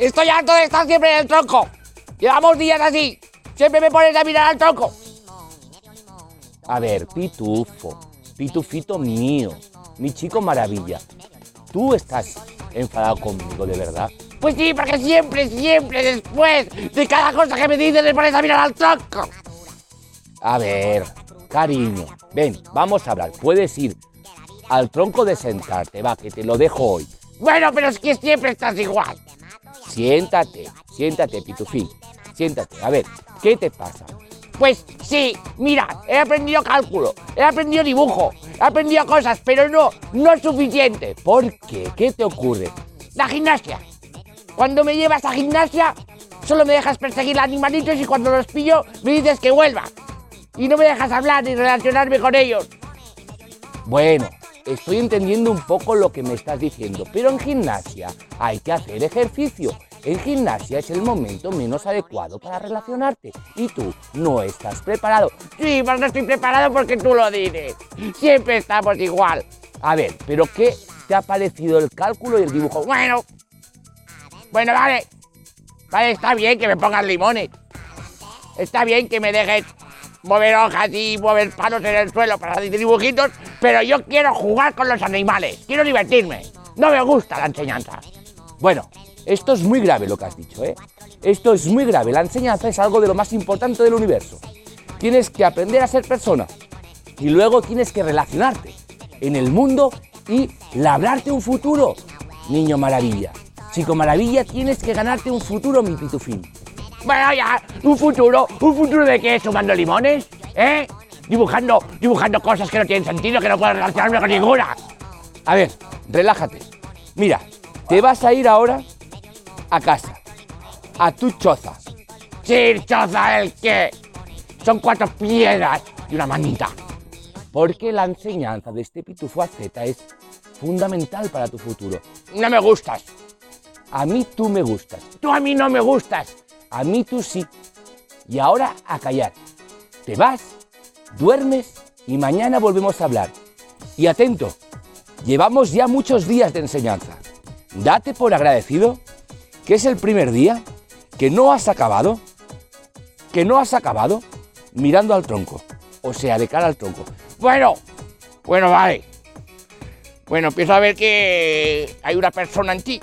Estoy harto de estar siempre en el tronco. Llevamos días así. Siempre me pones a mirar al tronco. A ver, Pitufo, Pitufito mío, mi chico maravilla. ¿Tú estás enfadado conmigo, de verdad? Pues sí, porque siempre después de cada cosa que me dices me pones a mirar al tronco. A ver, cariño, ven, vamos a hablar. Puedes ir al tronco de sentarte, va, que te lo dejo hoy. Bueno, pero es que siempre estás igual. Siéntate, Pitufín, siéntate. A ver, ¿qué te pasa? Pues sí, mira, he aprendido cálculo, he aprendido dibujo, he aprendido cosas, pero no es suficiente. ¿Por qué? ¿Qué te ocurre? La gimnasia. Cuando me llevas a gimnasia, solo me dejas perseguir a animalitos y cuando los pillo me dices que vuelva. Y no me dejas hablar ni relacionarme con ellos. Bueno, estoy entendiendo un poco lo que me estás diciendo, pero en gimnasia hay que hacer ejercicio. En gimnasia es el momento menos adecuado para relacionarte y tú no estás preparado. Sí, pero no estoy preparado porque tú lo dices. Siempre estamos igual. A ver, ¿pero qué te ha parecido el cálculo y el dibujo? Bueno, vale. Vale, está bien que me pongas limones. Está bien que me dejes mover hojas y mover palos en el suelo para hacer dibujitos, pero yo quiero jugar con los animales. Quiero divertirme. No me gusta la enseñanza. Bueno, esto es muy grave lo que has dicho, ¿eh? Esto es muy grave. La enseñanza es algo de lo más importante del universo. Tienes que aprender a ser persona y luego tienes que relacionarte en el mundo y labrarte un futuro. Niño maravilla, chico maravilla, tienes que ganarte un futuro, mi Pitufín. Bueno, ya, ¿un futuro de qué? ¿Sumando limones? ¿Eh? Dibujando cosas que no tienen sentido, que no puedo relacionarme con ninguna. A ver, relájate. Mira, te vas a ir ahora a casa, a tu choza. Sí, choza, ¿el qué? Son 4 piedras y una manita. Porque la enseñanza de este Pitufo Aceta es fundamental para tu futuro. No me gustas. A mí tú me gustas. Tú a mí no me gustas. A mí tú sí. Y ahora a callar. Te vas, duermes y mañana volvemos a hablar. Y atento, llevamos ya muchos días de enseñanza. Date por agradecido que es el primer día que no has acabado mirando al tronco. O sea, de cara al tronco. Bueno, vale. Bueno, empiezo a ver que hay una persona en ti.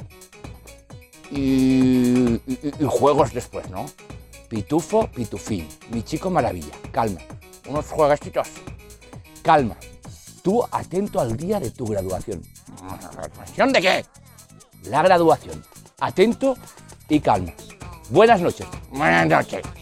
Y juegos después, ¿no? Pitufo, Pitufín, mi chico maravilla. Calma. Unos jueguecitos. Calma. Tú atento al día de tu graduación. ¿Graduación de qué? La graduación. Atento y calma. Buenas noches. Buenas noches.